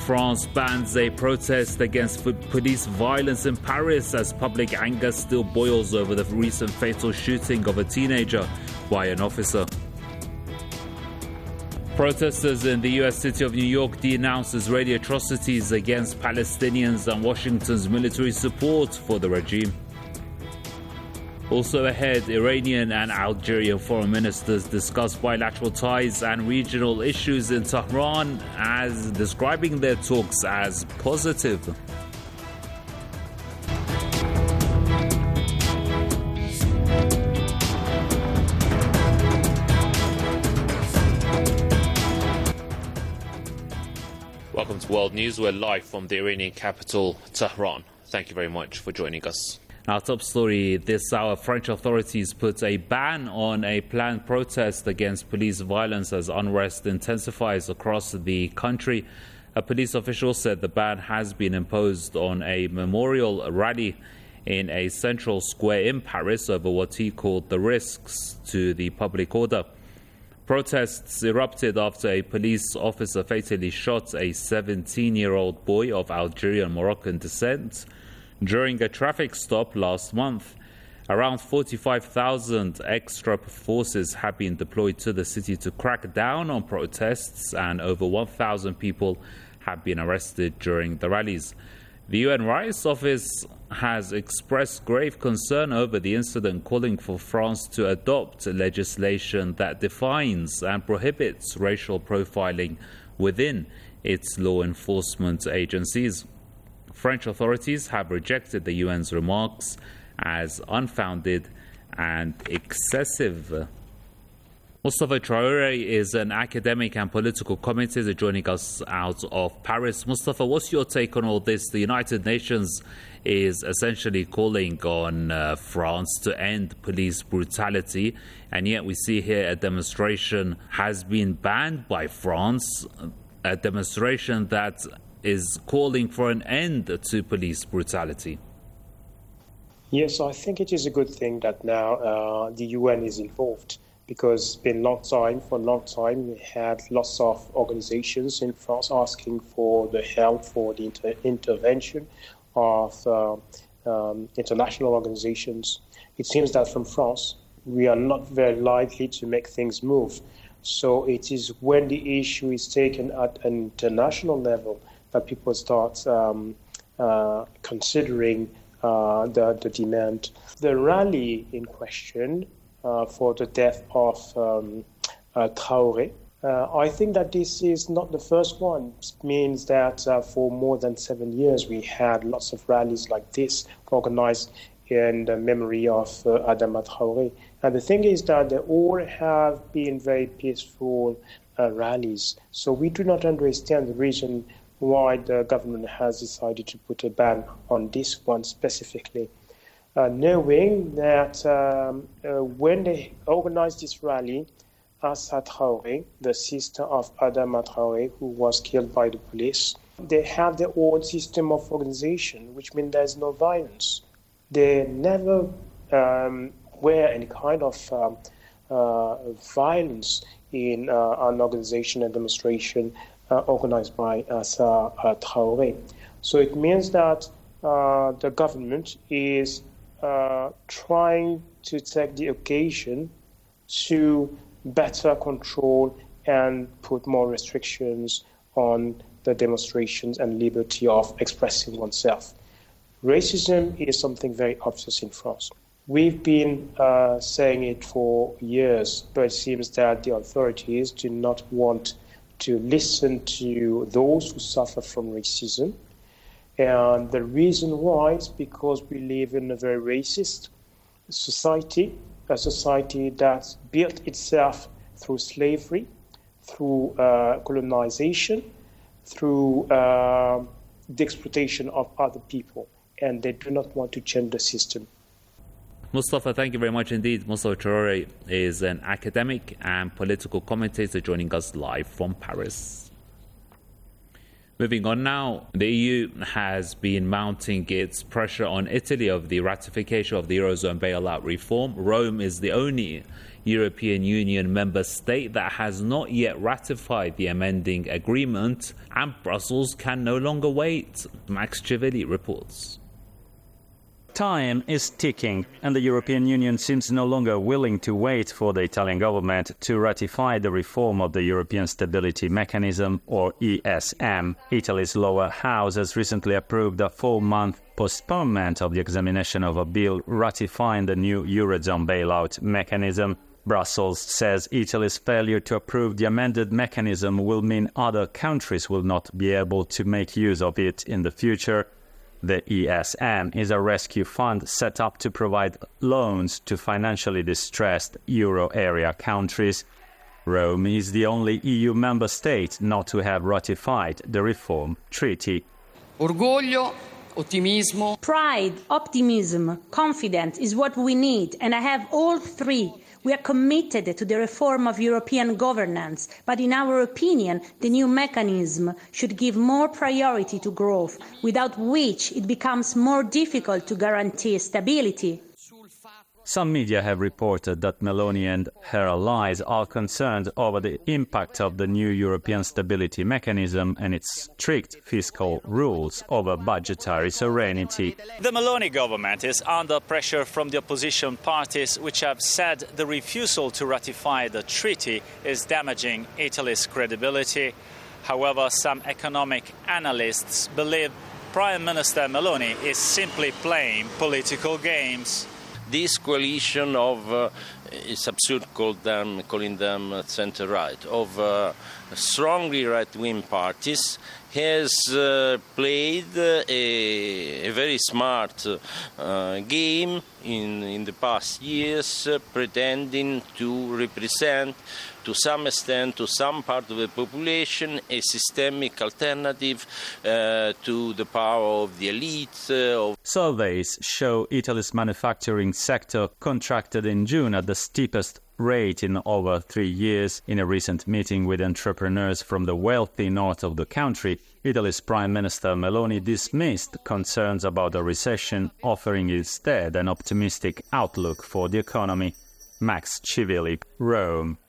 France bans a protest against police violence in Paris as public anger still boils over the recent fatal shooting of a teenager by an officer. Protesters in the U.S. city of New York denounce Israeli atrocities against Palestinians and Washington's military support for the regime. Also ahead, Iranian and Algerian foreign ministers discuss bilateral ties and regional issues in Tehran, as describing their talks as positive. Welcome to World News. We're live from the Iranian capital, Tehran. Thank you very much for joining us. Our top story this hour: French authorities put a ban on a planned protest against police violence as unrest intensifies across the country. A police official said the ban has been imposed on a memorial rally in a central square in Paris over what he called the risks to the public order. Protests erupted after a police officer fatally shot a 17-year-old boy of Algerian Moroccan descent during a traffic stop last month. Around 45,000 extra forces have been deployed to the city to crack down on protests, and over 1,000 people have been arrested during the rallies. The UN Rights Office has expressed grave concern over the incident, calling for France to adopt legislation that defines and prohibits racial profiling within its law enforcement agencies. French authorities have rejected the UN's remarks as unfounded and excessive. Mustafa Traore is an academic and political commentator joining us out of Paris. Mustafa, what's your take on all this? The United Nations is essentially calling on France to end police brutality, and yet we see here a demonstration has been banned by France, a demonstration that is calling for an end to police brutality. Yes, I think it is a good thing that now the UN is involved, because it's been for a long time we had lots of organizations in France asking for the help for the intervention of international organizations. It seems that from France we are not very likely to make things move. So it is when the issue is taken at an international level that people start considering the demand. The rally in question for the death of Traoré, I think that this is not the first one. It means that for more than 7 years we had lots of rallies like this organized in the memory of Adama Traoré. And the thing is that they all have been very peaceful rallies. So we do not understand the reason why the government has decided to put a ban on this one specifically, knowing that when they organized this rally, Assa Traoré, the sister of Adama Traoré, who was killed by the police, they have their own system of organization, which means there's no violence. They never were any kind of violence in an organization, a demonstration organized by Assa Traoré. So it means that the government is trying to take the occasion to better control and put more restrictions on the demonstrations and liberty of expressing oneself. Racism is something very obvious in France. We've been saying it for years, but it seems that the authorities do not want to listen to those who suffer from racism. And the reason why is because we live in a very racist society, a society that built itself through slavery, through colonization, through the exploitation of other people, and they do not want to change the system. Mustafa, thank you very much indeed. Mustafa Traore is an academic and political commentator joining us live from Paris. Moving on now, the EU has been mounting its pressure on Italy over the ratification of the Eurozone bailout reform. Rome is the only European Union member state that has not yet ratified the amending agreement, and Brussels can no longer wait. Max Civilli reports. Time is ticking, and the European Union seems no longer willing to wait for the Italian government to ratify the reform of the European Stability Mechanism, or ESM. Italy's lower house has recently approved a 4-month postponement of the examination of a bill ratifying the new Eurozone bailout mechanism. Brussels says Italy's failure to approve the amended mechanism will mean other countries will not be able to make use of it in the future. The ESM is a rescue fund set up to provide loans to financially distressed euro area countries. Rome is the only EU member state not to have ratified the reform treaty. Orgoglio, ottimismo. Pride, optimism, confidence is what we need, and I have all three. We are committed to the reform of European governance, but in our opinion, the new mechanism should give more priority to growth, without which it becomes more difficult to guarantee stability. Some media have reported that Meloni and her allies are concerned over the impact of the new European Stability Mechanism and its strict fiscal rules over budgetary sovereignty. The Meloni government is under pressure from the opposition parties, which have said the refusal to ratify the treaty is damaging Italy's credibility. However, some economic analysts believe Prime Minister Meloni is simply playing political games. This coalition of, it's absurd calling them centre-right, of strongly right-wing parties has played a very smart game in the past years, pretending to represent, to some extent, to some part of the population, a systemic alternative to the power of the elite. Surveys show Italy's manufacturing sector contracted in June at the steepest rate in over 3 years. In a recent meeting with entrepreneurs from the wealthy north of the country, Italy's Prime Minister Meloni dismissed concerns about a recession, offering instead an optimistic outlook for the economy. Max Civilli, Rome.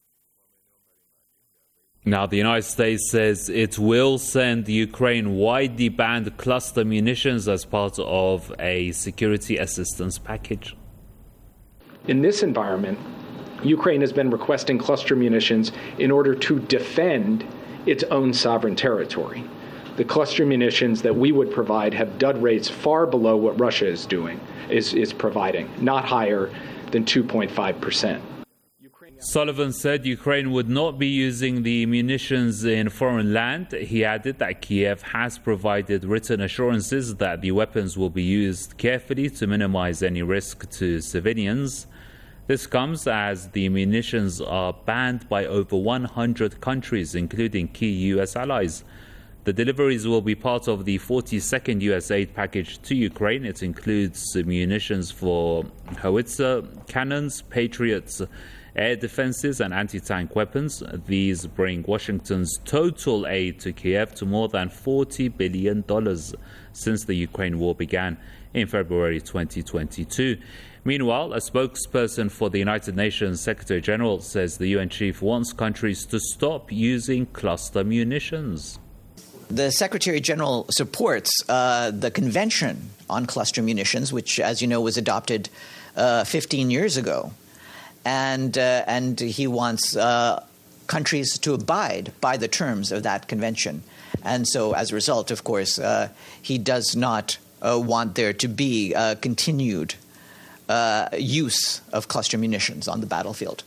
Now, the United States says it will send Ukraine widely banned cluster munitions as part of a security assistance package. In this environment, Ukraine has been requesting cluster munitions in order to defend its own sovereign territory. The cluster munitions that we would provide have dud rates far below what Russia is providing, not higher than 2.5%. Sullivan said Ukraine would not be using the munitions in foreign land. He added that Kiev has provided written assurances that the weapons will be used carefully to minimize any risk to civilians. This comes as the munitions are banned by over 100 countries, including key U.S. allies. The deliveries will be part of the 42nd U.S. aid package to Ukraine. It includes munitions for howitzer cannons, Patriots, air defenses and anti-tank weapons. These bring Washington's total aid to Kiev to more than $40 billion since the Ukraine war began in February 2022. Meanwhile, a spokesperson for the United Nations Secretary General says the UN chief wants countries to stop using cluster munitions. The Secretary General supports the Convention on Cluster Munitions, which, as you know, was adopted 15 years ago. And he wants countries to abide by the terms of that convention. And so, as a result, of course, he does not want there to be continued use of cluster munitions on the battlefield.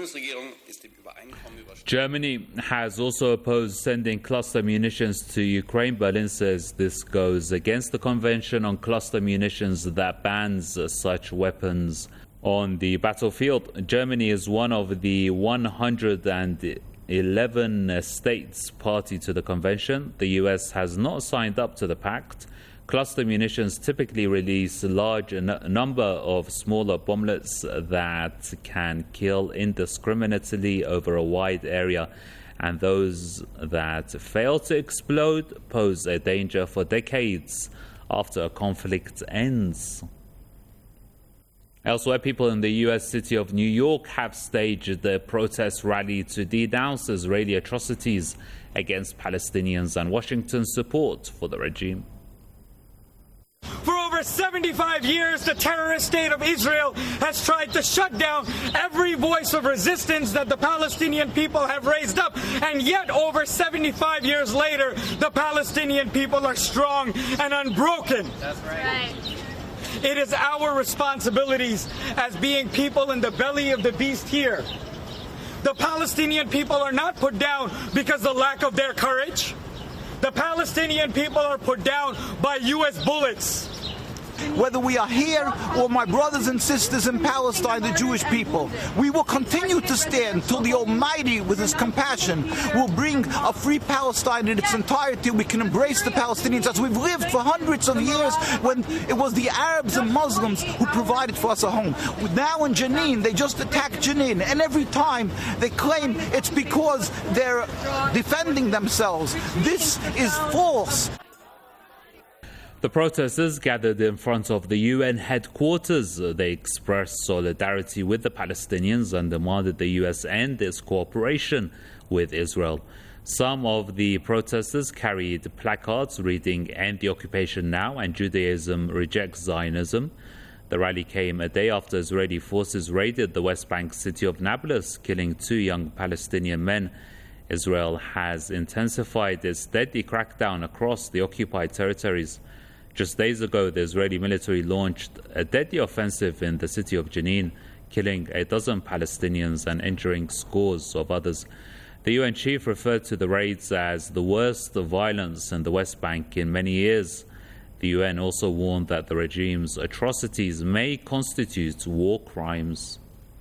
Germany has also opposed sending cluster munitions to Ukraine. Berlin says this goes against the Convention on Cluster Munitions that bans such weapons on the battlefield. Germany is one of the 111 states party to the convention. The US has not signed up to the pact. Cluster munitions typically release a large number of smaller bomblets that can kill indiscriminately over a wide area and those that fail to explode pose a danger for decades after a conflict ends. Elsewhere, people in the U.S. city of New York have staged the protest rally to denounce Israeli atrocities against Palestinians and Washington's support for the regime. For over 75 years, the terrorist state of Israel has tried to shut down every voice of resistance that the Palestinian people have raised up. And yet, over 75 years later, the Palestinian people are strong and unbroken. That's right. It is our responsibilities as being people in the belly of the beast here. The Palestinian people are not put down because of the lack of their courage. The Palestinian people are put down by U.S. bullets. Whether we are here or my brothers and sisters in Palestine, the Jewish people, we will continue to stand until the Almighty, with His compassion, will bring a free Palestine in its entirety. We can embrace the Palestinians as we've lived for hundreds of years when it was the Arabs and Muslims who provided for us a home. Now in Jenin, they just attacked Jenin, and every time they claim it's because they're defending themselves. This is false. The protesters gathered in front of the UN headquarters. They expressed solidarity with the Palestinians and demanded the US end its cooperation with Israel. Some of the protesters carried placards reading "End the occupation now" and "Judaism rejects Zionism." The rally came a day after Israeli forces raided the West Bank city of Nablus, killing 2 young Palestinian men. Israel has intensified its deadly crackdown across the occupied territories. Just days ago, the Israeli military launched a deadly offensive in the city of Jenin, killing 12 Palestinians and injuring scores of others. The UN chief referred to the raids as the worst violence in the West Bank in many years. The UN also warned that the regime's atrocities may constitute war crimes.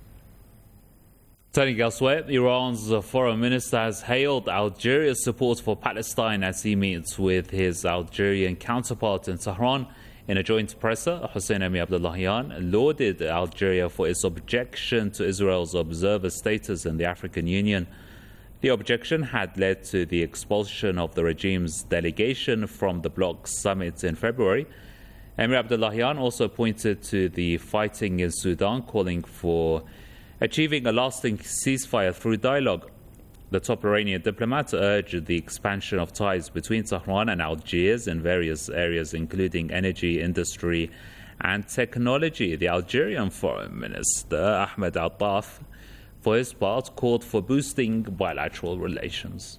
Turning elsewhere, Iran's foreign minister has hailed Algeria's support for Palestine as he meets with his Algerian counterpart in Tehran. In a joint presser, Hossein Ami-Abdullahian lauded Algeria for its objection to Israel's observer status in the African Union. The objection had led to the expulsion of the regime's delegation from the bloc's summit in February. Ami-Abdullahian also pointed to the fighting in Sudan, calling for achieving a lasting ceasefire through dialogue. The top Iranian diplomat urged the expansion of ties between Tehran and Algiers in various areas, including energy, industry, and technology. The Algerian foreign minister, Ahmed Attaf, for his part, called for boosting bilateral relations.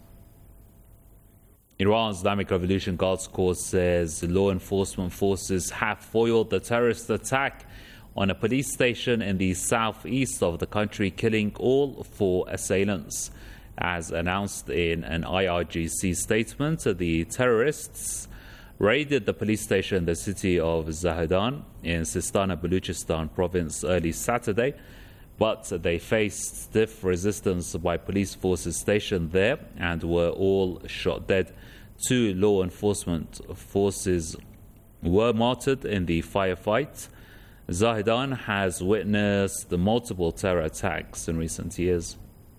Iran's Islamic Revolution Guards Corps says law enforcement forces have foiled the terrorist attack on a police station in the southeast of the country, killing all 4 assailants. As announced in an IRGC statement, the terrorists raided the police station in the city of Zahedan in Sistan-e-Baluchistan province early Saturday, but they faced stiff resistance by police forces stationed there and were all shot dead. 2 law enforcement forces were martyred in the firefight. Zahedan has witnessed the multiple terror attacks in recent years.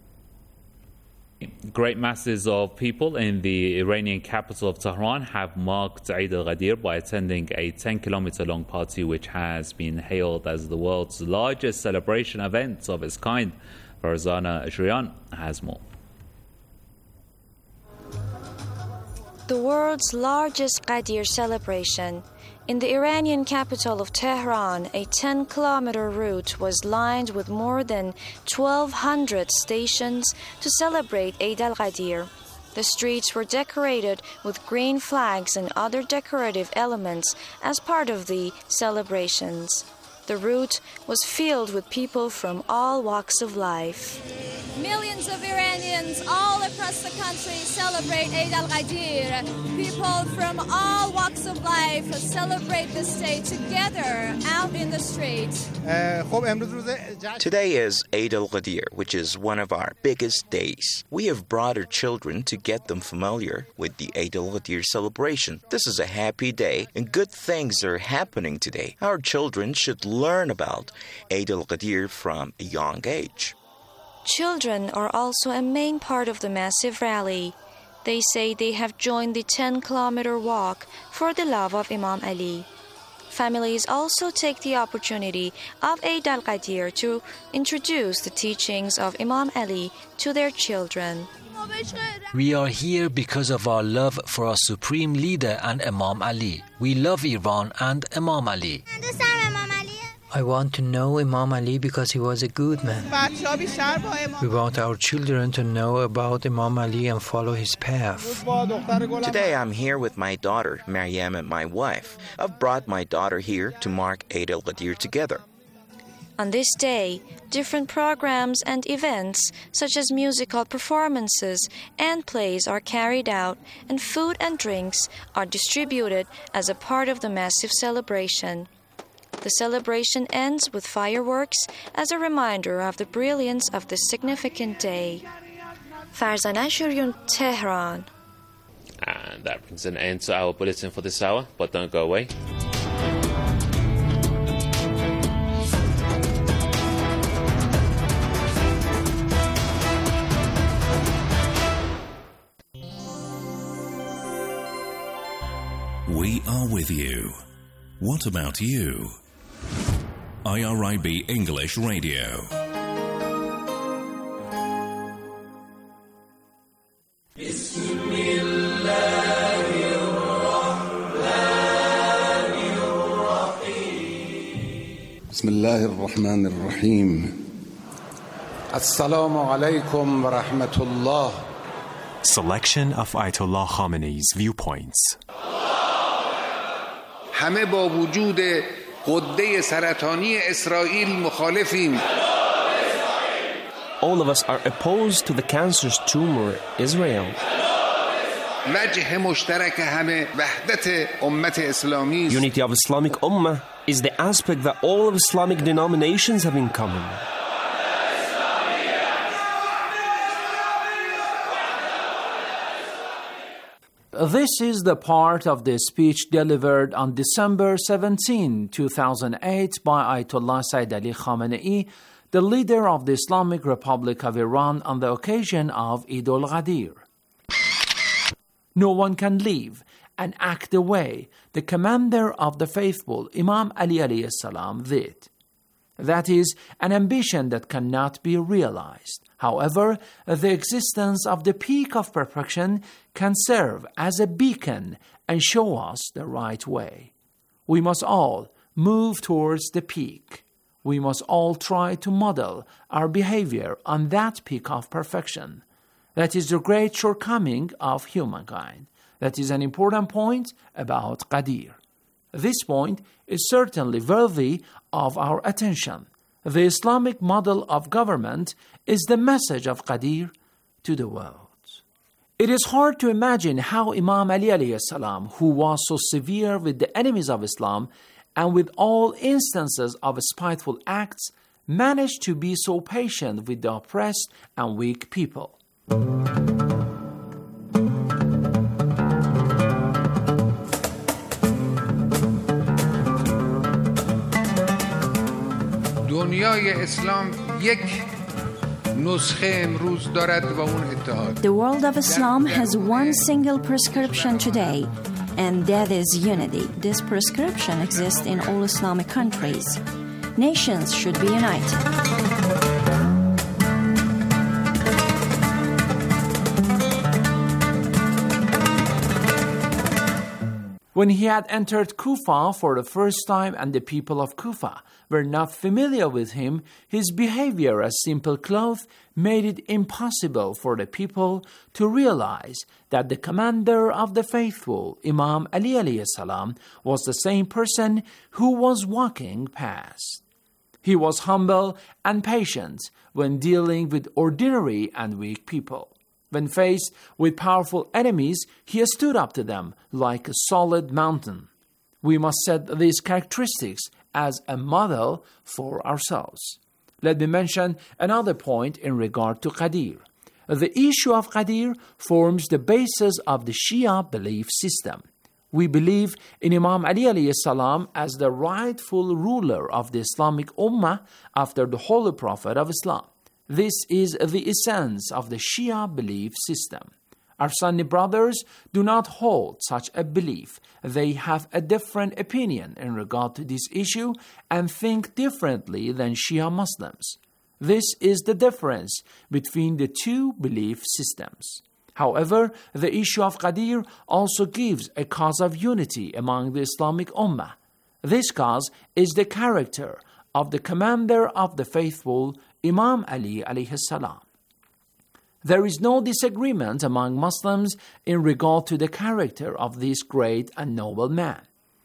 Great masses of people in the Iranian capital of Tehran have marked Eid al-Ghadir by attending a 10-kilometer-long party which has been hailed as the world's largest celebration event of its kind. Farzana Shriyan has more. The world's largest Ghadir celebration. In the Iranian capital of Tehran, a 10-kilometer route was lined with more than 1,200 stations to celebrate Eid al-Ghadir. The streets were decorated with green flags and other decorative elements as part of the celebrations. The route was filled with people from all walks of life. Millions of Iranians all across the country celebrate Eid al-Ghadir. People from all walks of life celebrate this day together out in the streets. Today is Eid al-Ghadir, which is one of our biggest days. We have brought our children to get them familiar with the Eid al-Ghadir celebration. This is a happy day and good things are happening today. Our children should learn about Eid al-Ghadir from a young age. Children are also a main part of the massive rally. They say they have joined the 10-kilometer walk for the love of Imam Ali. Families also take the opportunity of Eid al-Qadir to introduce the teachings of Imam Ali to their children. We are here because of our love for our supreme leader and Imam Ali. We love Iran and Imam Ali. I want to know Imam Ali because he was a good man. We want our children to know about Imam Ali and follow his path. Today I'm here with my daughter, Maryam, and my wife. I've brought my daughter here to mark Eid al-Qadir together. On this day, different programs and events such as musical performances and plays are carried out, and food and drinks are distributed as a part of the massive celebration. The celebration ends with fireworks as a reminder of the brilliance of this significant day. Farzaneh Shurian, Tehran. And that brings an end to our bulletin for this hour, but don't go away. We are with you. What about you? IRIB English Radio. بسم الله الرحمن الرحيم. السلام عليكم ورحمة الله. Selection of Ayatollah Khamenei's viewpoints. همه با وجود غده سرطانی اسرائیل مخالفیم. All of us are opposed to the cancerous tumor, Israel. وجه مشترک همه وحدت امت اسلامی. Unity of Islamic Ummah is the aspect that all of Islamic denominations have in common. This is the part of the speech delivered on December 17, 2008 by Ayatollah Sayyid Ali Khamenei, the leader of the Islamic Republic of Iran, on the occasion of Eid al-Qadir. No one can live and act the way the commander of the faithful, Imam Ali alayhi salam, did. That is an ambition that cannot be realized. However, the existence of the peak of perfection can serve as a beacon and show us the right way. We must all move towards the peak. We must all try to model our behavior on that peak of perfection. That is the great shortcoming of humankind. That is an important point about Qadir. This point is certainly worthy of our attention. The Islamic model of government is the message of Qadir to the world. It is hard to imagine how Imam Ali alayhi salam, who was so severe with the enemies of Islam and with all instances of spiteful acts, managed to be so patient with the oppressed and weak people. دنیای اسلام یک نسخه امروز دارد و اون اتحاد. The world of Islam has one single prescription today, and that is unity. This prescription exists in all Islamic countries. Nations should be united. When he had entered Kufa for the first time and the people of Kufa were not familiar with him, his behavior as simple clothes made it impossible for the people to realize that the commander of the faithful, Imam Ali alayhi salam, was the same person who was walking past. He was humble and patient when dealing with ordinary and weak people. When faced with powerful enemies, he stood up to them like a solid mountain. We must set these characteristics as a model for ourselves. Let me mention another point in regard to Qadir. The issue of Qadir forms the basis of the Shia belief system. We believe in Imam Ali alayhi salam as the rightful ruler of the Islamic Ummah after the Holy Prophet of Islam. This is the essence of the Shia belief system. Our Sunni brothers do not hold such a belief. They have a different opinion in regard to this issue and think differently than Shia Muslims. This is the difference between the two belief systems. However, the issue of Ghadir also gives a cause of unity among the Islamic Ummah. This cause is the character of the commander of the faithful, Imam Ali alayhi salam. There is no disagreement among Muslims in regard to the character of this great and noble man.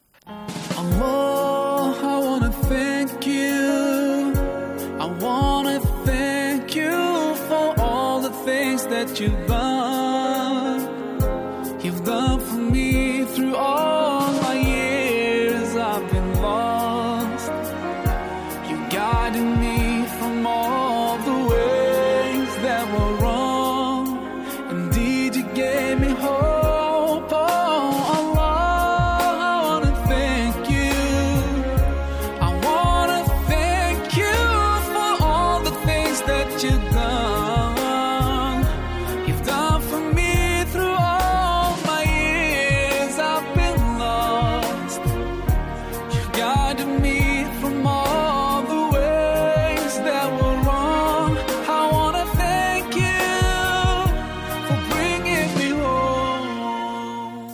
Allah, I want to thank you. I want to thank you for all the things that you've done. You've done for me through all my years I've been lost. You guided me from all the ways that were wrong. Indeed, you gave me hope. Oh, Allah, I want to thank you. I want to thank you for all the things that you've done. You've done for me through all my years I've been lost. You've guided me from all the ways that were wrong. I want to thank you for bringing me home.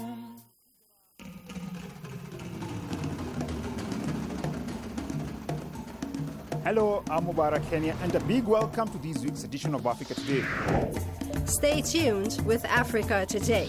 Hello, I'm Mubarak Kenya, and a big welcome to this week's edition of Africa Today. Stay tuned with Africa Today.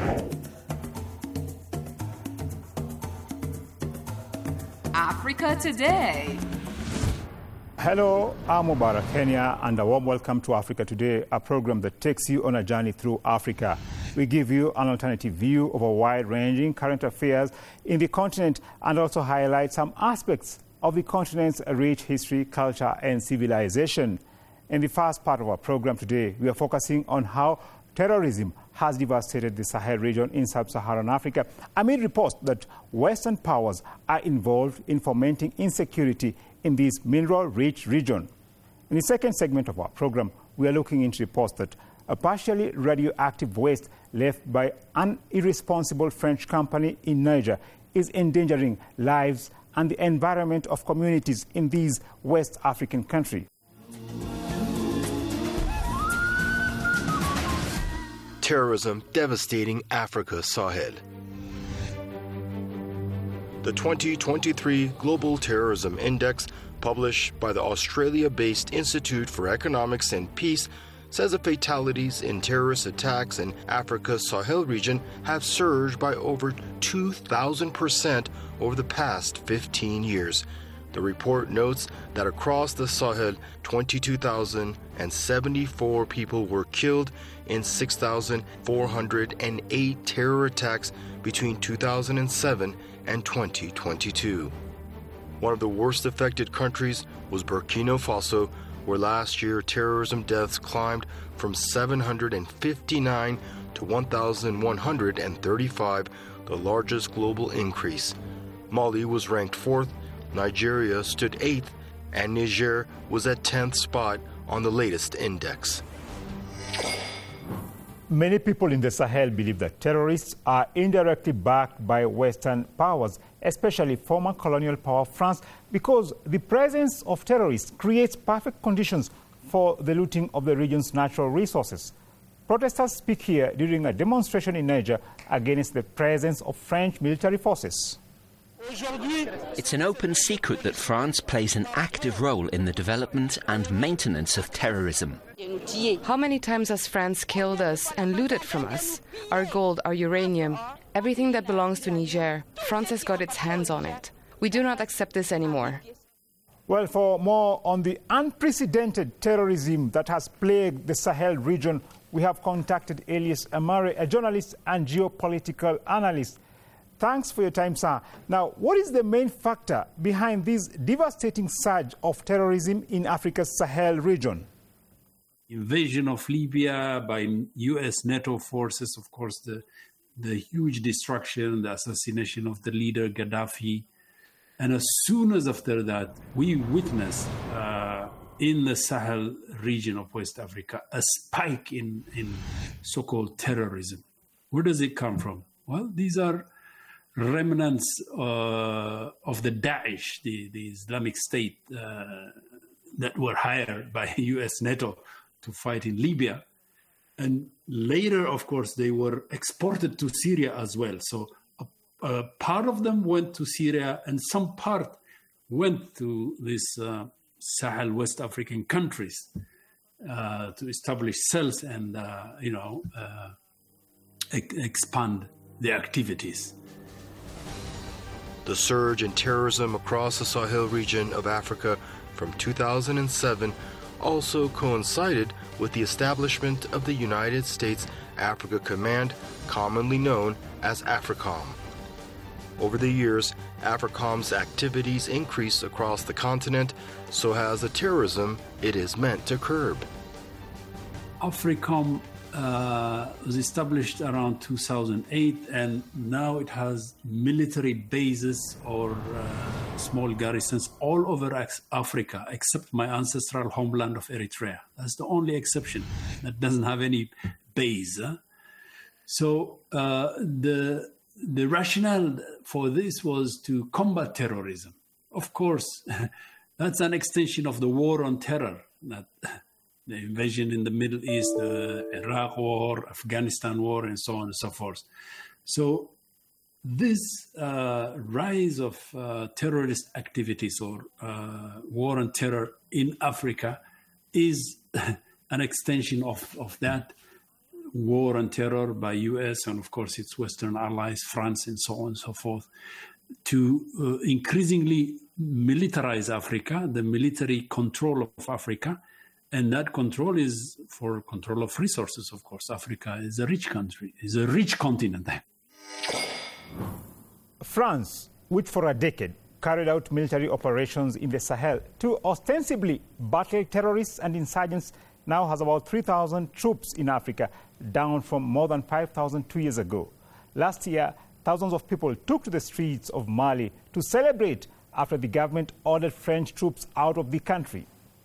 Africa Today. Hello, I'm Mubarak Kenya, and a warm welcome to Africa Today, a program that takes you on a journey through Africa. We give you an alternative view of a wide-ranging current affairs in the continent and also highlight some aspects of the continent's rich history, culture, and civilization. In the first part of our program today, we are focusing on how terrorism has devastated the Sahel region in sub-Saharan Africa amid reports that Western powers are involved in fomenting insecurity in this mineral-rich region. In the second segment of our program, we are looking into reports that a partially radioactive waste left by an irresponsible French company in Niger is endangering lives and the environment of communities in these West African countries. Terrorism devastating Africa's Sahel. The 2023 Global Terrorism Index, published by the Australia-based Institute for Economics and Peace, says the fatalities in terrorist attacks in Africa's Sahel region have surged by over 2,000% over the past 15 years. The report notes that across the Sahel, 22,074 people were killed in 6,408 terror attacks between 2007 and 2022. One of the worst affected countries was Burkina Faso, where last year terrorism deaths climbed from 759 to 1,135, the largest global increase. Mali was ranked 4th, Nigeria stood 8th, and Niger was at 10th spot on the latest index. Many people in the Sahel believe that terrorists are indirectly backed by Western powers, especially former colonial power France, because the presence of terrorists creates perfect conditions for the looting of the region's natural resources. Protesters speak here during a demonstration in Niger against the presence of French military forces. It's an open secret that France plays an active role in the development and maintenance of terrorism. How many times has France killed us and looted from us? Our gold, our uranium, everything that belongs to Niger. France has got its hands on it. We do not accept this anymore. Well, for more on the unprecedented terrorism that has plagued the Sahel region, we have contacted Elias Amare, a journalist and geopolitical analyst. Thanks for your time, sir. Now, what is the main factor behind this devastating surge of terrorism in Africa's Sahel region? Invasion of Libya by U.S. NATO forces, of course, the huge destruction, the assassination of the leader Gaddafi. And as soon as after that, we witnessed in the Sahel region of West Africa, a spike in so-called terrorism. Where does it come from? Well, these are remnants of the Daesh, the Islamic State that were hired by US NATO to fight in Libya. And later, of course, they were exported to Syria as well. So a part of them went to Syria and some part went to these Sahel West African countries to establish cells and, expand the activities. The surge in terrorism across the Sahel region of Africa from 2007 also coincided with the establishment of the United States Africa Command, commonly known as AFRICOM. Over the years, AFRICOM's activities increased across the continent, so has the terrorism it is meant to curb. AFRICOM was established around 2008, and now it has military bases or small garrisons all over Africa, except my ancestral homeland of Eritrea. That's the only exception that doesn't have any base. So the rationale for this was to combat terrorism. Of course, that's an extension of the war on terror, that the invasion in the Middle East, the Iraq war, Afghanistan war, and so on and so forth. So this rise of terrorist activities or war on terror in Africa is an extension of that war on terror by US and, of course, its Western allies, France, and so on and so forth, to increasingly militarize Africa, the military control of Africa. And that control is for control of resources, of course. Africa is a rich country, is a rich continent. France, which for a decade carried out military operations in the Sahel to ostensibly battle terrorists and insurgents, now has about 3,000 troops in Africa, down from more than 5,000 2 years ago. Last year, thousands of people took to the streets of Mali to celebrate after the government ordered French troops out of the country.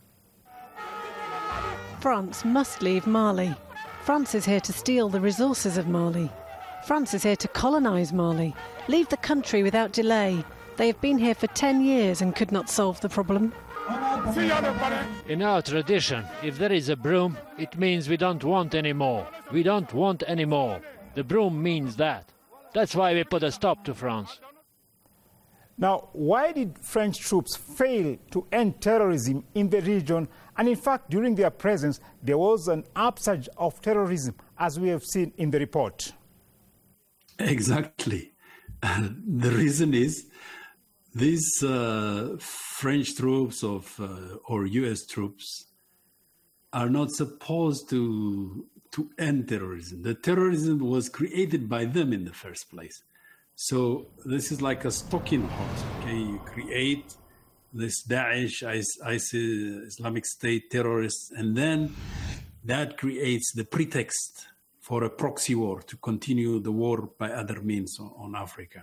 France must leave Mali. France is here to steal the resources of Mali. France is here to colonise Mali. Leave the country without delay. They have been here for 10 years and could not solve the problem. In our tradition, if there is a broom, it means we don't want any more. We don't want any more. The broom means that. That's why we put a stop to France. Now, why did French troops fail to end terrorism in the region? And in fact, during their presence, there was an upsurge of terrorism, as we have seen in the report. Exactly. The reason is these French troops or US troops are not supposed to end terrorism. The terrorism was created by them in the first place. So this is like a stalking horse. Okay, you create this Daesh, ISIS, Islamic State terrorists, and then that creates the pretext for a proxy war to continue the war by other means on Africa.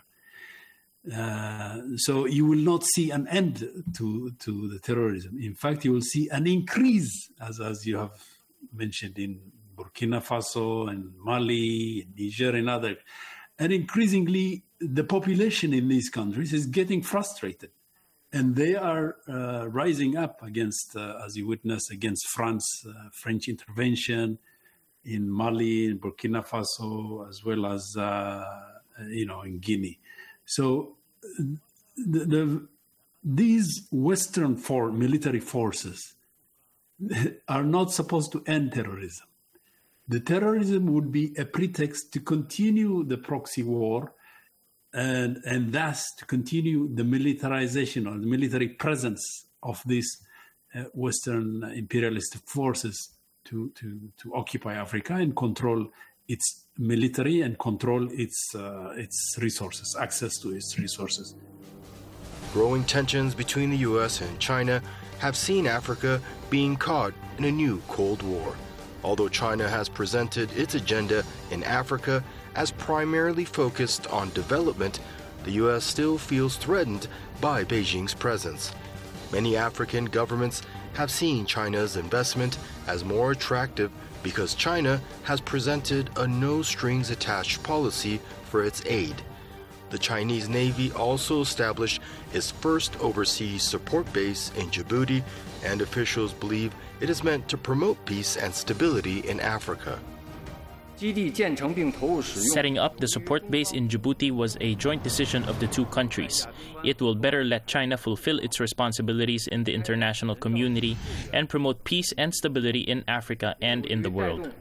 So you will not see an end to the terrorism. In fact, you will see an increase, as you have mentioned, in Burkina Faso and Mali, Niger, and other. And increasingly, the population in these countries is getting frustrated. And they are rising up against, as you witness, against French intervention in Mali, in Burkina Faso, as well as, in Guinea. So these Western military forces are not supposed to end terrorism. The terrorism would be a pretext to continue the proxy war and thus to continue the militarization or the military presence of these Western imperialist forces to occupy Africa and control its military and control its resources, access to its resources. Growing tensions between the U.S. and China have seen Africa being caught in a new Cold War. Although China has presented its agenda in Africa as primarily focused on development, the U.S. still feels threatened by Beijing's presence. Many African governments have seen China's investment as more attractive because China has presented a no-strings-attached policy for its aid. The Chinese Navy also established its first overseas support base in Djibouti, and officials believe it is meant to promote peace and stability in Africa. Setting up the support base in Djibouti was a joint decision of the two countries. It will better let China fulfill its responsibilities in the international community and promote peace and stability in Africa and in the world.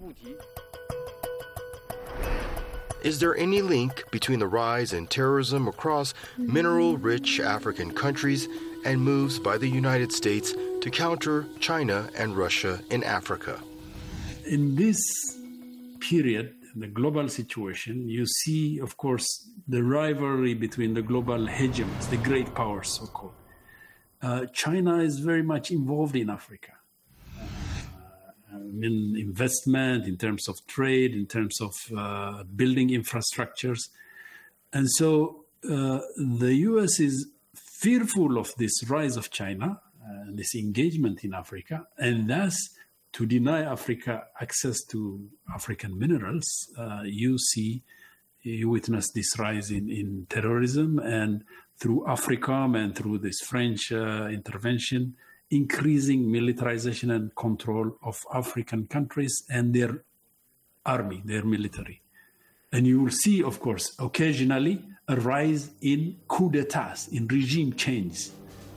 Is there any link between the rise in terrorism across mineral-rich African countries and moves by the United States to counter China and Russia in Africa? In this period, in the global situation, you see, of course, the rivalry between the global hegemons, the great powers, so-called. China is very much involved in Africa. In investment, in terms of trade, in terms of building infrastructures. And so the U.S. is fearful of this rise of China, this engagement in Africa, and thus to deny Africa access to African minerals, you witness this rise in terrorism, and through AFRICOM and through this French intervention, increasing militarization and control of African countries and their army, their military. And you will see, of course, occasionally a rise in coup d'etats, in regime change.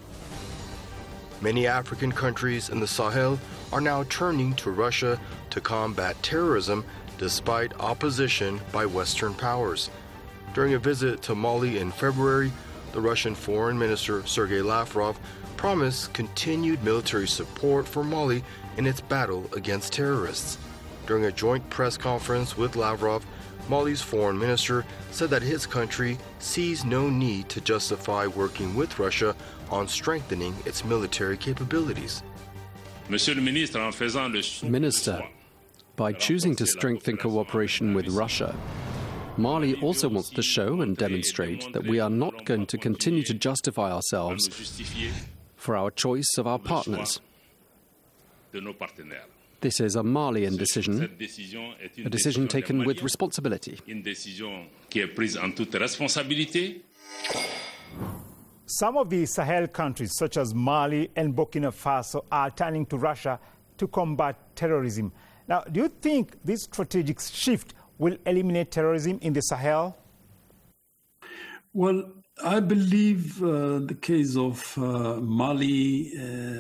Many African countries in the Sahel are now turning to Russia to combat terrorism despite opposition by Western powers. During a visit to Mali in February, the Russian Foreign Minister Sergei Lavrov promised continued military support for Mali in its battle against terrorists. During a joint press conference with Lavrov, Mali's foreign minister said that his country sees no need to justify working with Russia on strengthening its military capabilities. Minister, by choosing to strengthen cooperation with Russia, Mali also wants to show and demonstrate that we are not going to continue to justify ourselves for our choice of our partners. This is a Malian decision, a decision taken with responsibility. Some of the Sahel countries, such as Mali and Burkina Faso, are turning to Russia to combat terrorism. Now, do you think this strategic shift will eliminate terrorism in the Sahel? Well, I believe the case of Mali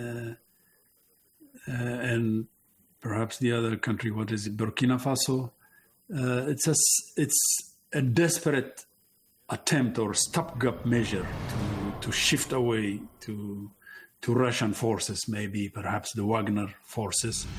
and perhaps the other country, what is it, Burkina Faso, it's a desperate attempt or stopgap measure to shift away to Russian forces, maybe perhaps the Wagner forces.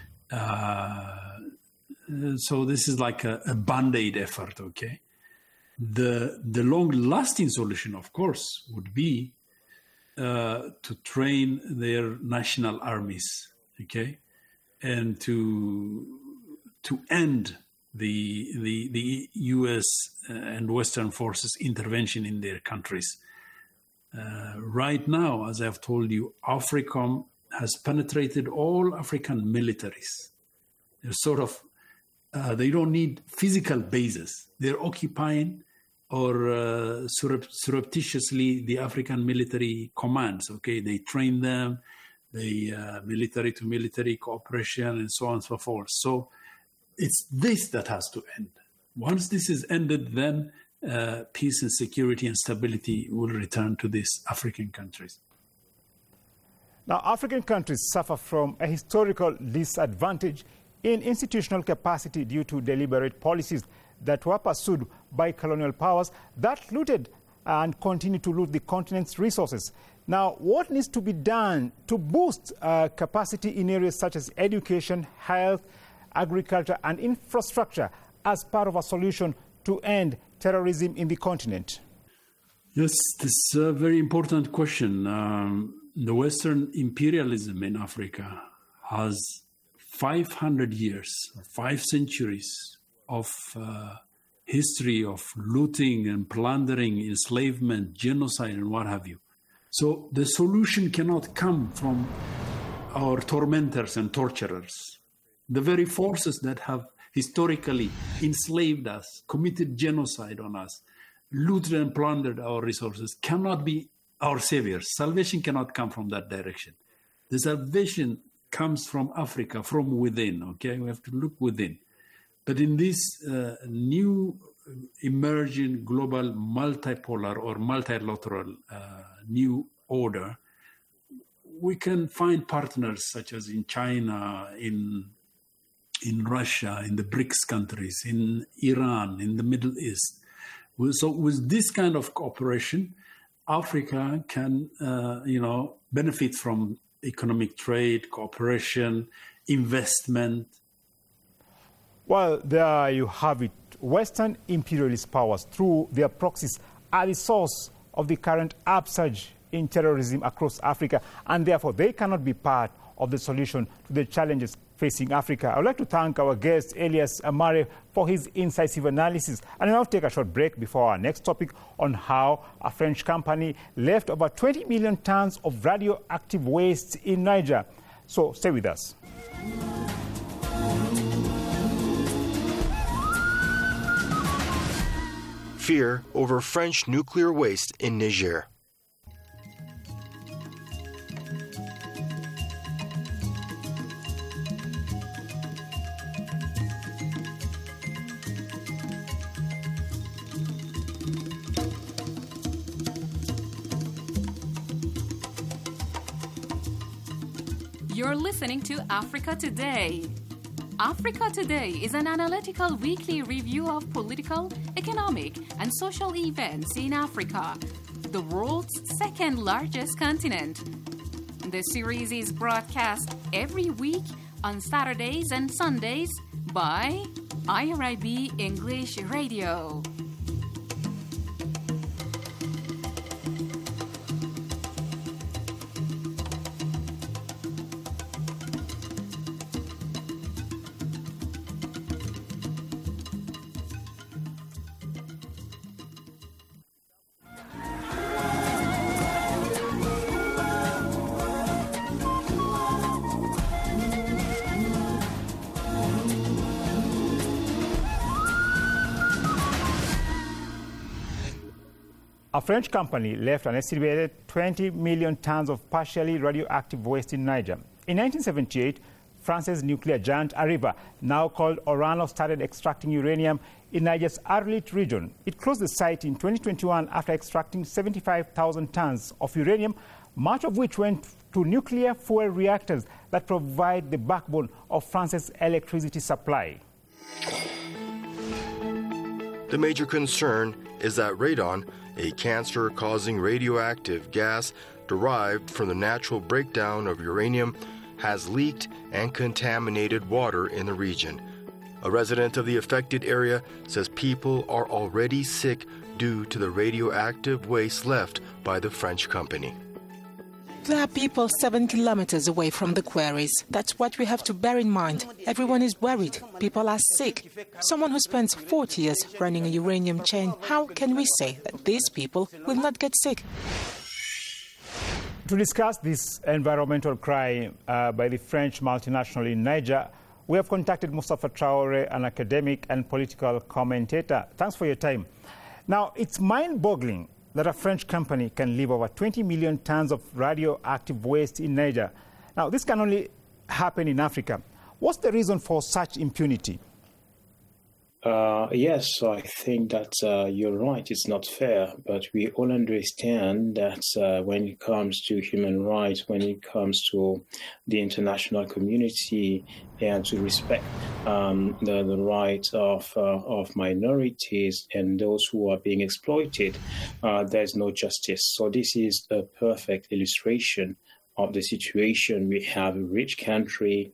So this is like a band-aid effort, okay? The long-lasting solution, of course, would be to train their national armies, okay, and to end the U.S. and Western forces' intervention in their countries. Right now, as I've told you, AFRICOM has penetrated all African militaries. They're sort of, they don't need physical bases. They're occupying or surreptitiously the African military commands, okay? They train them, they military-to-military cooperation, and so on and so forth. So it's this that has to end. Once this is ended, then peace and security and stability will return to these African countries. Now, African countries suffer from a historical disadvantage in institutional capacity due to deliberate policies that were pursued by colonial powers that looted and continue to loot the continent's resources. Now, what needs to be done to boost capacity in areas such as education, health, agriculture, and infrastructure as part of a solution to end terrorism in the continent? Yes, this is a very important question. The Western imperialism in Africa has 500 years, 5 centuries of history of looting and plundering, enslavement, genocide, and what have you. So the solution cannot come from our tormentors and torturers, the very forces that have historically enslaved us, committed genocide on us, looted and plundered our resources, cannot be our saviors. Salvation cannot come from that direction. The salvation comes from Africa, from within, okay? We have to look within. But in this new emerging global multipolar or multilateral new order, we can find partners such as in China, in Russia, in the BRICS countries, in Iran, in the Middle East. So with this kind of cooperation, Africa can, benefit from economic trade, cooperation, investment. Well, there you have it. Western imperialist powers, through their proxies, are the source of the current upsurge in terrorism across Africa, and therefore they cannot be part of the solution to the challenges facing Africa. I would like to thank our guest, Elias Amare, for his incisive analysis. And I'll take a short break before our next topic on how a French company left over 20 million tons of radioactive waste in Niger. So stay with us. Fear over French nuclear waste in Niger. You're listening to Africa Today. Africa Today is an analytical weekly review of political, economic, and social events in Africa, the world's second largest continent. The series is broadcast every week on Saturdays and Sundays by IRIB English Radio. A French company left an estimated 20 million tons of partially radioactive waste in Niger. In 1978, France's nuclear giant Areva, now called Orano, started extracting uranium in Niger's Arlit region. It closed the site in 2021 after extracting 75,000 tons of uranium, much of which went to nuclear fuel reactors that provide the backbone of France's electricity supply. The major concern is that radon, a cancer-causing radioactive gas derived from the natural breakdown of uranium, has leaked and contaminated water in the region. A resident of the affected area says people are already sick due to the radioactive waste left by the French company. There are people 7 kilometers away from the quarries. That's what we have to bear in mind. Everyone is worried. People are sick. Someone who spends 40 years running a uranium chain, how can we say that these people will not get sick? To discuss this environmental cry by the French multinational in Niger, we have contacted Mustafa Traore, an academic and political commentator. Thanks for your time. Now, it's mind-boggling that a French company can leave over 20 million tons of radioactive waste in Niger. Now, this can only happen in Africa. What's the reason for such impunity? Yes, I think that you're right. It's not fair, but we all understand that when it comes to human rights, when it comes to the international community and to respect the rights of minorities and those who are being exploited, there's no justice. So this is a perfect illustration of the situation. We have a rich country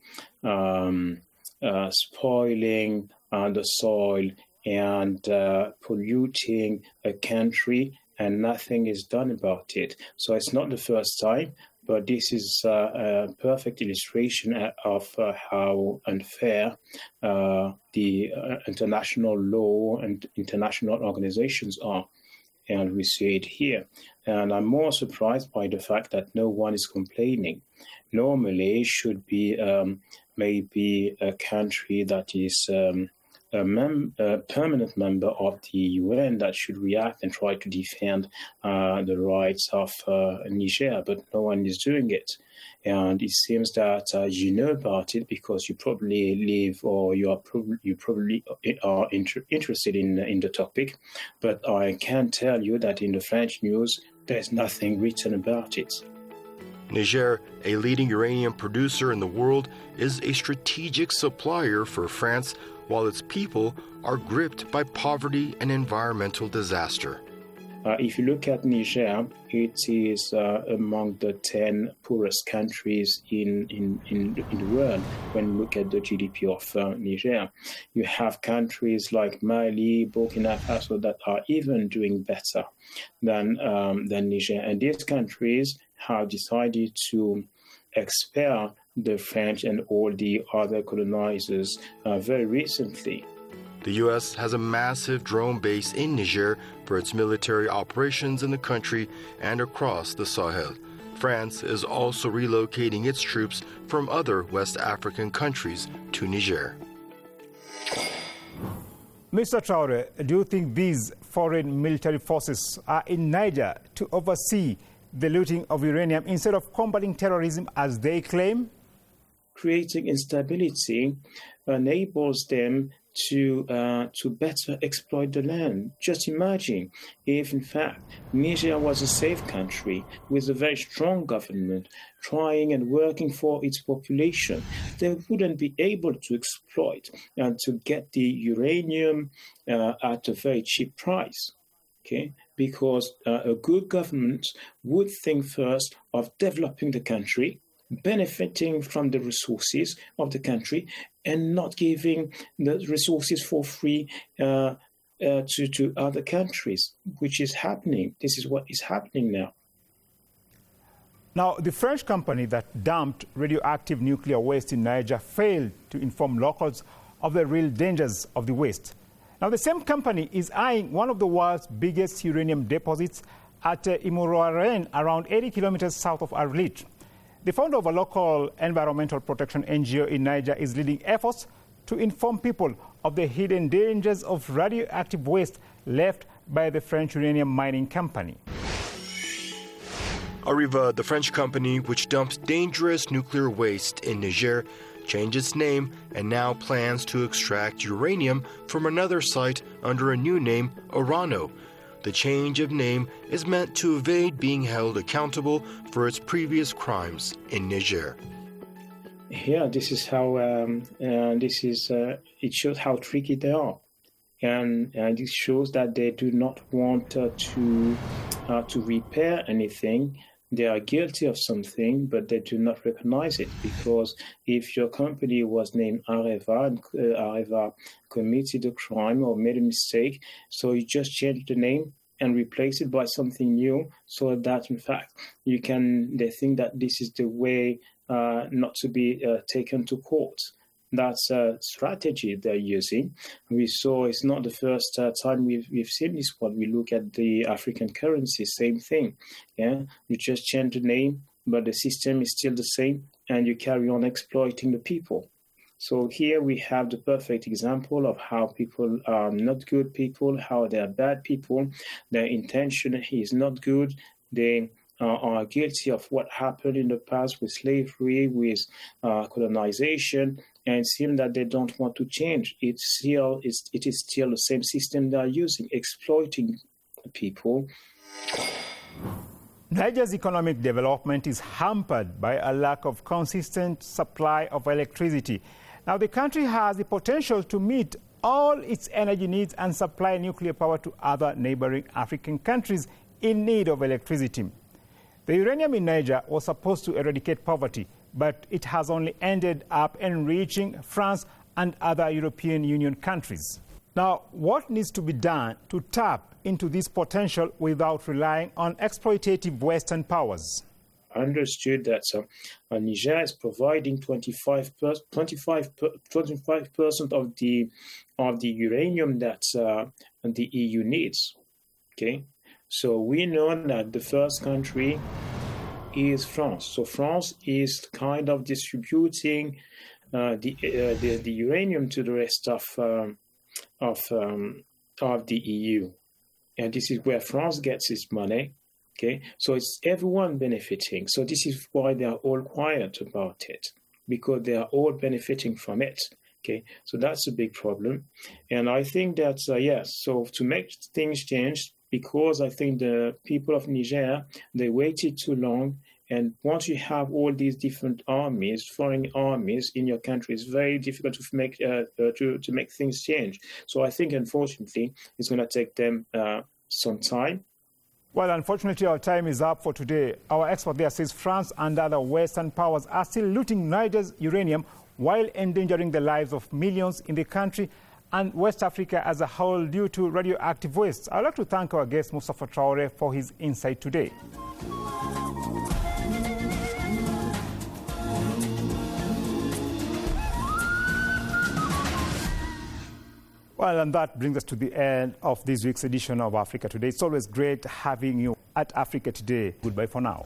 spoiling the soil and polluting a country, and nothing is done about it. So it's not the first time, but this is a perfect illustration of how unfair the international law and international organizations are. and we see it here. And I'm more surprised by the fact that no one is complaining. Normally, it should be maybe a country that is a permanent member of the UN that should react and try to defend the rights of Niger, but no one is doing it. And it seems that you know about it because you probably live or you probably are interested in the topic. But I can tell you that in the French news, there's nothing written about it. Niger, a leading uranium producer in the world, is a strategic supplier for France, while its people are gripped by poverty and environmental disaster. If you look at Niger, it is among the 10 poorest countries in the world when you look at the GDP of Niger. You have countries like Mali, Burkina Faso that are even doing better than Niger. And these countries have decided to expel the French and all the other colonizers very recently. The U.S. has a massive drone base in Niger for its military operations in the country and across the Sahel. France is also relocating its troops from other West African countries to Niger. Mr. Traore, do you think these foreign military forces are in Niger to oversee the looting of uranium instead of combating terrorism as they claim? Creating instability enables them to better exploit the land. Just imagine if, in fact, Niger was a safe country with a very strong government trying and working for its population, they wouldn't be able to exploit and to get the uranium at a very cheap price. Okay, because a good government would think first of developing the country, benefiting from the resources of the country, and not giving the resources for free to other countries, which is happening. This is what is happening now. Now, the French company that dumped radioactive nuclear waste in Niger failed to inform locals of the real dangers of the waste. Now, the same company is eyeing one of the world's biggest uranium deposits at Imuraren, around 80 kilometers south of Arlit. The founder of a local environmental protection NGO in Niger is leading efforts to inform people of the hidden dangers of radioactive waste left by the French uranium mining company. Areva, the French company which dumps dangerous nuclear waste in Niger, changed its name and now plans to extract uranium from another site under a new name, Orano. The change of name is meant to evade being held accountable for its previous crimes in Niger. Yeah, this is how it shows how tricky they are, and it shows that they do not want to repair anything. They are guilty of something, but they do not recognize it, because if your company was named Areva and Areva committed a crime or made a mistake, so you just change the name and replace it by something new, so that in fact they think that this is the way not to be taken to court. That's a strategy they're using. We saw it's not the first time we've seen this one. We look at the African currency, same thing. Yeah, you just change the name, but the system is still the same, and you carry on exploiting the people. So here we have the perfect example of how people are not good people, how they are bad people. Their intention is not good. They are guilty of what happened in the past with slavery, with colonization, and it seems that they don't want to change. It is still the same system they are using, exploiting people. Niger's economic development is hampered by a lack of consistent supply of electricity. Now, the country has the potential to meet all its energy needs and supply nuclear power to other neighboring African countries in need of electricity. The uranium in Niger was supposed to eradicate poverty, but it has only ended up enriching France and other European Union countries. Now, what needs to be done to tap into this potential without relying on exploitative Western powers? I understood that Niger is providing 25% of the uranium that the EU needs. Okay, So we know that the first country is France. So France is kind of distributing the uranium to the rest of the EU, and this is where France gets its money. Okay, so it's everyone benefiting. So this is why they are all quiet about it, because they are all benefiting from it. Okay, so that's a big problem, and I think that yes. So to make things change, because I think the people of Niger, they waited too long. And once you have all these different armies, foreign armies in your country, it's very difficult to make things change. So I think, unfortunately, it's going to take them some time. Well, unfortunately, our time is up for today. Our expert there says France and other Western powers are still looting Niger's uranium while endangering the lives of millions in the country and West Africa as a whole due to radioactive waste. I'd like to thank our guest, Mustafa Traore, for his insight today. Well, and that brings us to the end of this week's edition of Africa Today. It's always great having you at Africa Today. Goodbye for now.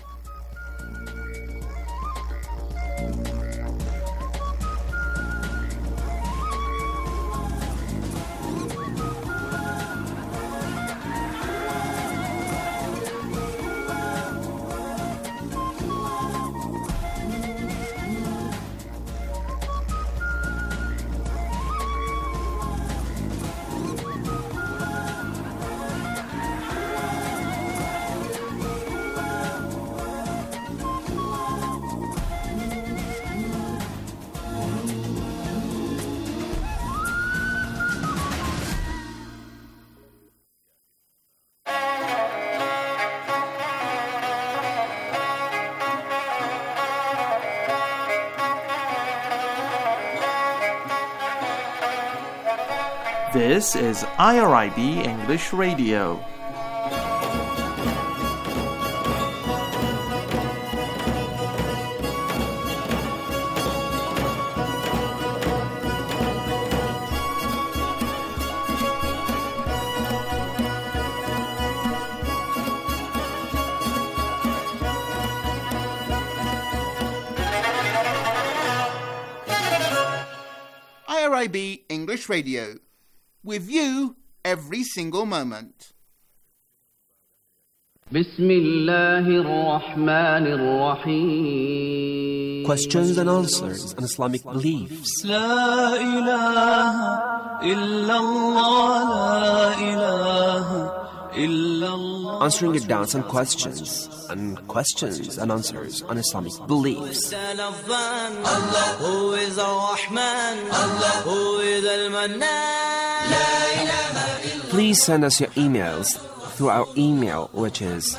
This is IRIB English Radio. IRIB English Radio. With you every single moment. Questions and answers on Islamic beliefs. Answering your doubts and questions and answers on Islamic beliefs. Please send us your emails through our email, which is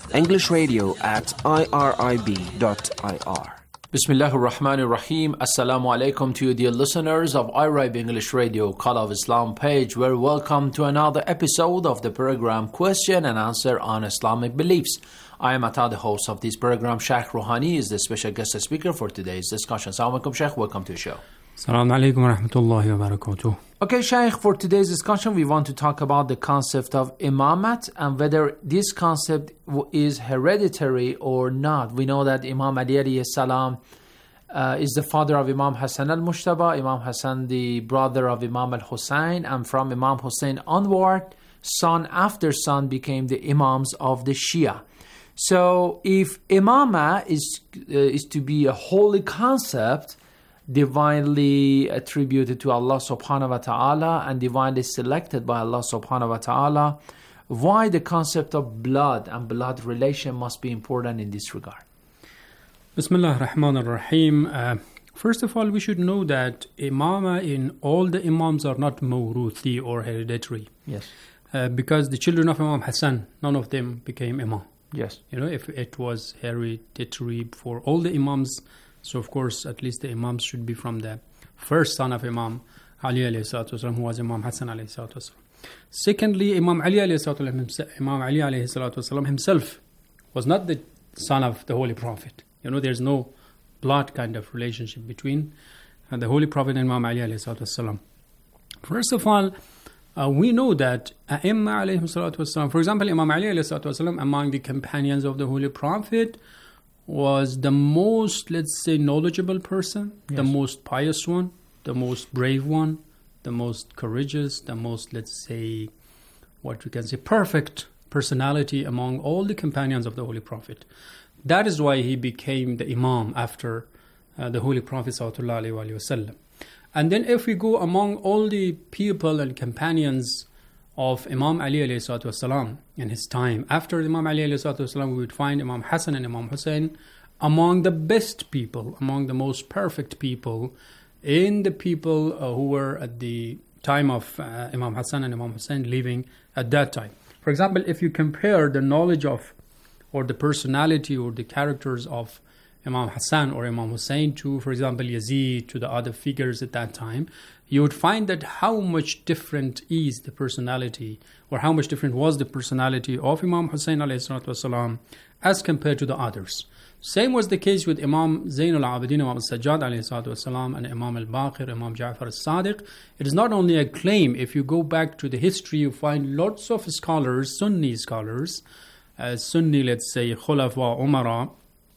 englishradio@irib.ir. Bismillah ar-Rahman ar-Rahim. Assalamu alaikum to you, dear listeners of IRIB English Radio Call of Islam page. We're welcome to another episode of the program Question and Answer on Islamic Beliefs. I am Ata, the host of this program. Sheikh Rouhani is the special guest speaker for today's discussion. Assalamu alaikum, Sheikh. Welcome to the show. Assalamu alaikum wa rahmatullahi wa barakatuh. Okay, Sheikh, for today's discussion, we want to talk about the concept of imamat and whether this concept is hereditary or not. We know that Imam Ali alayhi salam is the father of Imam Hassan al-Mushtaba, Imam Hassan the brother of Imam al-Hussein, and from Imam Hussein onward, son after son became the Imams of the Shia. So if imama is to be a holy concept, divinely attributed to Allah subhanahu wa ta'ala and divinely selected by Allah subhanahu wa ta'ala, why the concept of blood and blood relation must be important in this regard? Bismillah ar-Rahman ar-Rahim. First of all, we should know that imama in all the imams are not mawruthi or hereditary. Yes. Because the children of Imam Hassan, none of them became imam. Yes. You know, if it was hereditary for all the imams, so of course, at least the imams should be from the first son of Imam Ali alayhi salatu wasalam, who was Imam Hassan alayhi salatu wasalam. Secondly, Imam Ali alayhi salatu wasalam himself was not the son of the Holy Prophet. You know, there's no blood kind of relationship between the Holy Prophet and Imam Ali alayhi salatu wasalam. First of all, We know that A'imma alayhi salatu wasalam, for example, Imam Ali alayhi salatu wasalam, among the companions of the Holy Prophet, was the most, let's say, knowledgeable person, the most pious one, the most brave one, the most courageous, the most, let's say, what we can say, perfect personality among all the companions of the Holy Prophet. That is why he became the Imam after the Holy Prophet sallallahu alaihi wasallam. And then if we go among all the people and companions of Imam Ali alayhi salatu wasalam in his time, after Imam Ali alayhi salatu wasalam, we would find Imam Hassan and Imam Hussein among the best people, among the most perfect people in the people who were at the time of Imam Hassan and Imam Hussein living at that time. For example, if you compare the knowledge of or the personality or the characters of Imam Hassan or Imam Hussein to, for example, Yazid, to the other figures at that time, you would find that how much different is the personality, or how much different was the personality of Imam Hussein alayhi salatu wasalam as compared to the others. Same was the case with Imam Zainul Abidin, Imam Sajjad alayhi salatu wasalam, and Imam al-Baqir, Imam Ja'far al-Sadiq. It is not only a claim. If you go back to the history, you find lots of scholars, Sunni scholars, Sunni, let's say, Khulafa Umara,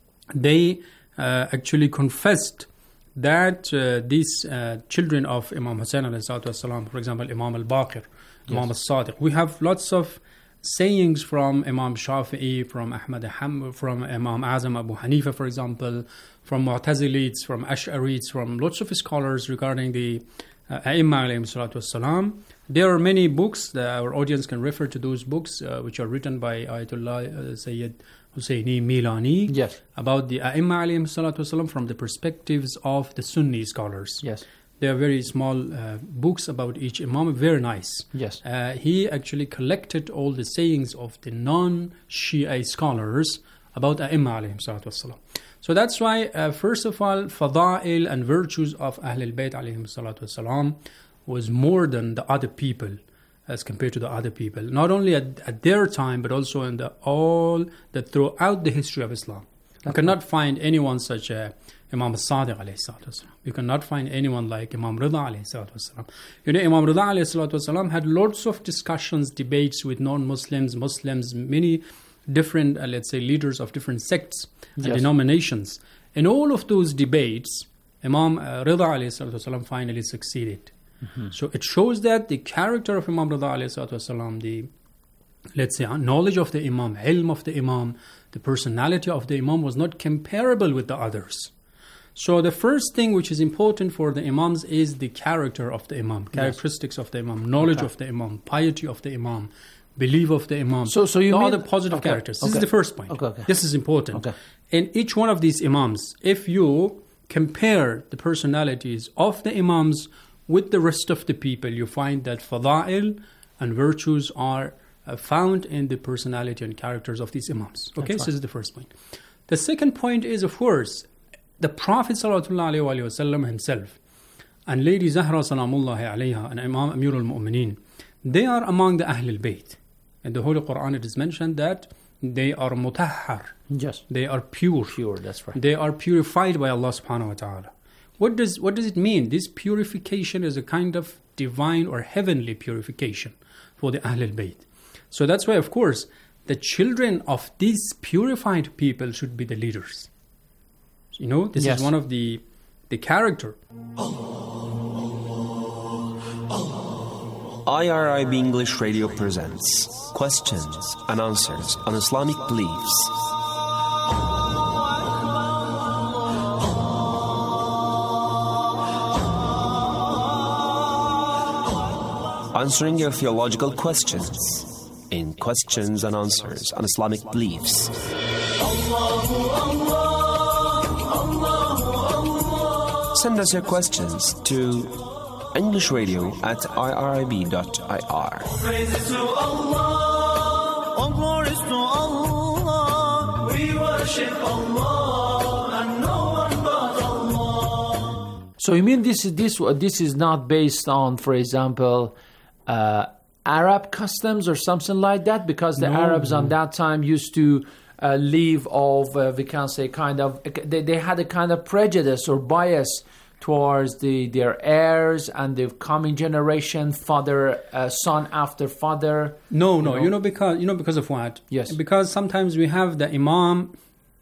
they actually confessed that these children of Imam Hussein alayhi salatu wasalam, for example, Imam al-Baqir, Imam al-Sadiq, we have lots of sayings from Imam Shafi'i, from Ahmad Hanbal, from Imam Azam Abu Hanifa, for example, from Mu'tazilites, from Ash'arites, from lots of scholars regarding the A'imma alayhim salatu wassalam. There are many books that our audience can refer to, those books which are written by Ayatollah Sayyid Husseini Milani about the A'imma alayhim salatu wassalam from the perspectives of the Sunni scholars. Yes. They are very small books about each Imam, very nice. Yes. He actually collected all the sayings of the non-Shia scholars about A'imma alayhim salatu wassalam. So that's why, first of all, fada'il and virtues of Ahlul Bayt alayhim salatu wassalam was more than the other people as compared to the other people. Not only at their time, but also in throughout the history of Islam. You cannot find anyone such as Imam al-Sadiq alayhi salatu wasalam. You cannot find anyone like Imam Rida alayhi salatu wasalam. You know, Imam Rida alayhi salatu wasalam had lots of discussions, debates with non-Muslims, Muslims, many different, let's say, leaders of different sects and denominations. In all of those debates, Imam Rida alayhi salatu wasalam finally succeeded. So it shows that the character of Imam Rida alayhi salatu wasalam, the, let's say, knowledge of the Imam, ilm of the Imam, the personality of the Imam was not comparable with the others. So the first thing which is important for the Imams is the character of the Imam, characteristics of the Imam, knowledge of the Imam, piety of the Imam, belief of the Imam. So you mean all the positive characters. This is the first point. This is important. In each one of these Imams, if you compare the personalities of the Imams with the rest of the people, you find that fada'il and virtues are found in the personality and characters of these Imams. Okay, so this is the first point. The second point is, of course, the Prophet ﷺ himself and Lady Zahra Salamullahi alayha and Imam Amir al-Mu'mineen, they are among the Ahlul Bayt. In the Holy Quran it is mentioned that they are mutahhar. Yes. They are pure. Pure, that's right. They are purified by Allah subhanahu wa ta'ala. What does it mean? This purification is a kind of divine or heavenly purification for the Ahlul Bayt. So that's why, of course, the children of these purified people should be the leaders. You know, this is one of the character. IRIB English Radio presents Questions and Answers on Islamic Beliefs. Answering your theological questions in Questions and Answers on Islamic Beliefs. Send us your questions to englishradio@irib.ir. Praises to Allah, all glories to Allah. We worship Allah and no one but Allah. So you mean this is not based on, for example, Arab customs or something like that? Because the Arabs on that time used to live of, we can say, kind of, they had a kind of prejudice or bias towards their heirs and the coming generation, father, son after father? No. Because of what? Yes. Because sometimes we have the Imam,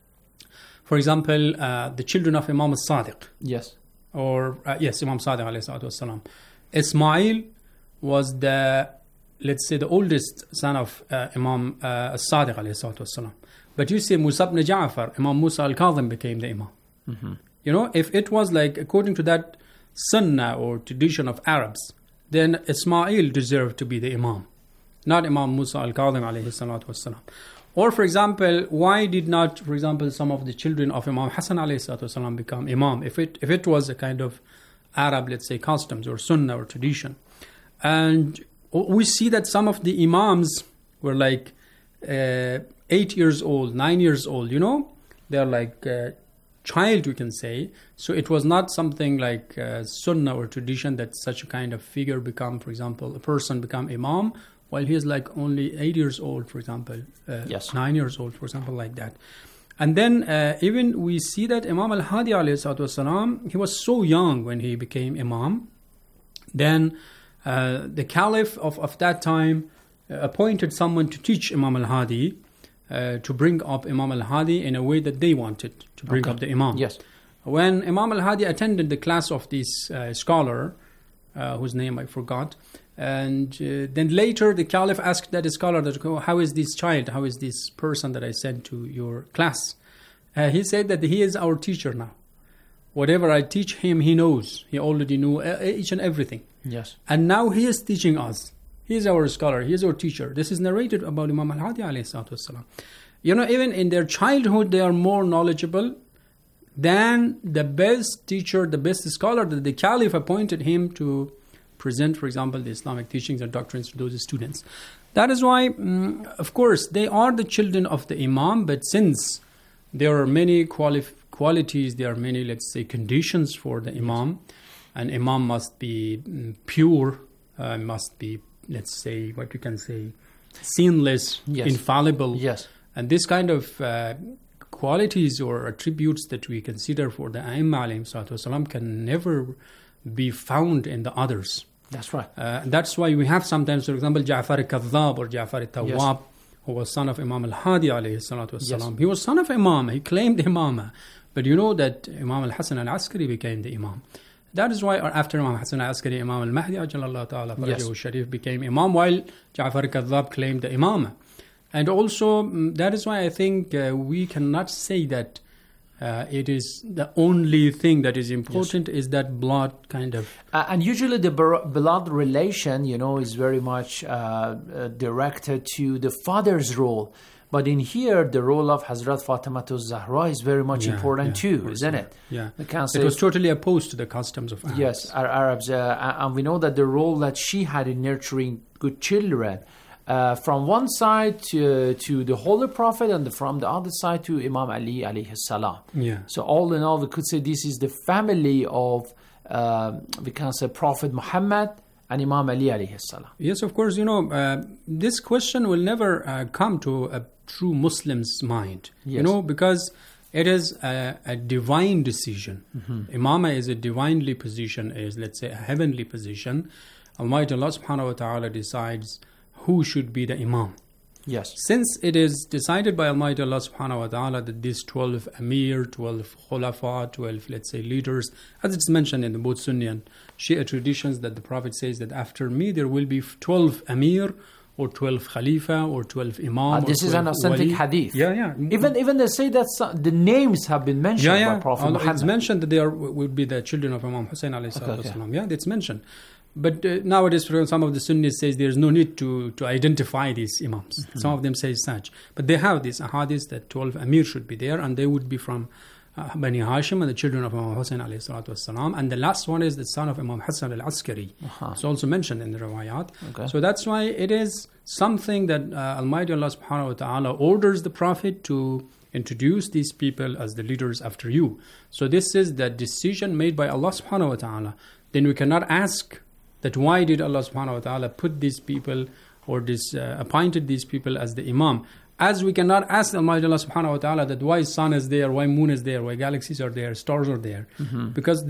for example, the children of Imam al-Sadiq. Yes. Or, Imam Sadiq alayhi salatu wasalam. Ismail was the oldest son of Imam al-Sadiq alayhi salatu wasalam. But you see, Musa ibn Ja'far, Imam Musa al-Kadhim became the Imam. Mm-hmm. If it was like according to that sunnah or tradition of Arabs, then Ismail deserved to be the Imam, not Imam Musa al-Kadhim alayhi salatu wasalam. Or for example, why did not, for example, some of the children of Imam Hassan alayhi salatu wasalam become Imam? If it was a kind of Arab, let's say, customs or sunnah or tradition. And we see that some of the Imams were like 8 years old, 9 years old, they're like child, we can say. So it was not something like sunnah or tradition that such a kind of figure become, for example, a person become imam while he is like only 8 years old, for example, 9 years old, for example, like that. And then even we see that Imam al-Hadi alayhi salatu wasalam, he was so young when he became imam. Then the caliph of that time appointed someone to teach Imam al-Hadi, to bring up Imam al-Hadi in a way that they wanted to bring up the Imam. Yes. When Imam al-Hadi attended the class of this scholar, whose name I forgot, and then later the Caliph asked that scholar, how is this child, how is this person that I sent to your class? He said that he is our teacher now. Whatever I teach him, he knows. He already knew each and everything. Yes. And now he is teaching us. He is our scholar. He is our teacher. This is narrated about Imam al-Hadi alayhi salatu wasalam. Even in their childhood, they are more knowledgeable than the best teacher, the best scholar that the Caliph appointed him to present, for example, the Islamic teachings and doctrines to those students. That is why, of course, they are the children of the Imam, but since there are many qualities, there are many, let's say, conditions for the Imam, and Imam must be pure, must be, let's say, what you can say, sinless, infallible. Yes. And this kind of qualities or attributes that we consider for the Aimma alayhim salatu wasalam can never be found in the others. That's right. That's why we have sometimes, for example, Ja'far al-Kadhab or Ja'far al-Tawwab, who was son of Imam al-Hadi alayhi salatu wasalam. He was son of Imam. He claimed Imamah. But you know that Imam al-Hasan al-Askari became the Imam. That is why after Imam Hassan al-Askari, Imam al-Mahdi ajalallahu ta'ala farajahu sharif became Imam, while Ja'far al-Kadhab claimed the Imamah. And also, that is why I think we cannot say that it is the only thing that is important is that blood kind of... and usually the blood relation, is very much directed to the father's role. But in here, the role of Hazrat Fatimah al-Zahra is very much important too, isn't it? Yeah, it was totally opposed to the customs of Arabs. Yes, Arabs. And we know that the role that she had in nurturing good children, from one side to the Holy Prophet and from the other side to Imam Ali alayhi salam. Yeah. So all in all, we could say this is the family of, we can say, Prophet Muhammad and Imam Ali alayhi salam. Yes, of course, this question will never come to a true Muslim's mind, because it is a divine decision. Imamah is a divinely position, is, let's say, a heavenly position. Almighty Allah subhanahu wa ta'ala decides who should be the Imam. Yes. Since it is decided by Almighty Allah subhanahu wa ta'ala that these 12 Amir, 12 Khulafa, 12, let's say, leaders, as it's mentioned in the both Sunni and Shia traditions, that the Prophet says that after me there will be 12 Amir, or 12 Khalifa, or 12 Imam. This is an authentic hadith. Yeah. Even they say that the names have been mentioned by Prophet Muhammad. It's mentioned that they would be the children of Imam Hussein alayhi salatu wasalam. Yeah, it's mentioned. But nowadays, some of the Sunnis says there's no need to identify these Imams. Some of them say such. But they have these ahadith that 12 Amir should be there, and they would be from Bani Hashim and the children of Imam Hussein alayhi salatu wasalam. And the last one is the son of Imam Hassan al-Askari. It's also mentioned in the riwayat. So that's why it is something that Almighty Allah subhanahu wa ta'ala orders the Prophet to introduce these people as the leaders after you. So this is the decision made by Allah subhanahu wa ta'ala. Then we cannot ask that why did Allah subhanahu wa ta'ala put these people or appointed these people as the Imam. As we cannot ask Almighty Allah subhanahu wa ta'ala that why sun is there, why moon is there, why galaxies are there, stars are there. Because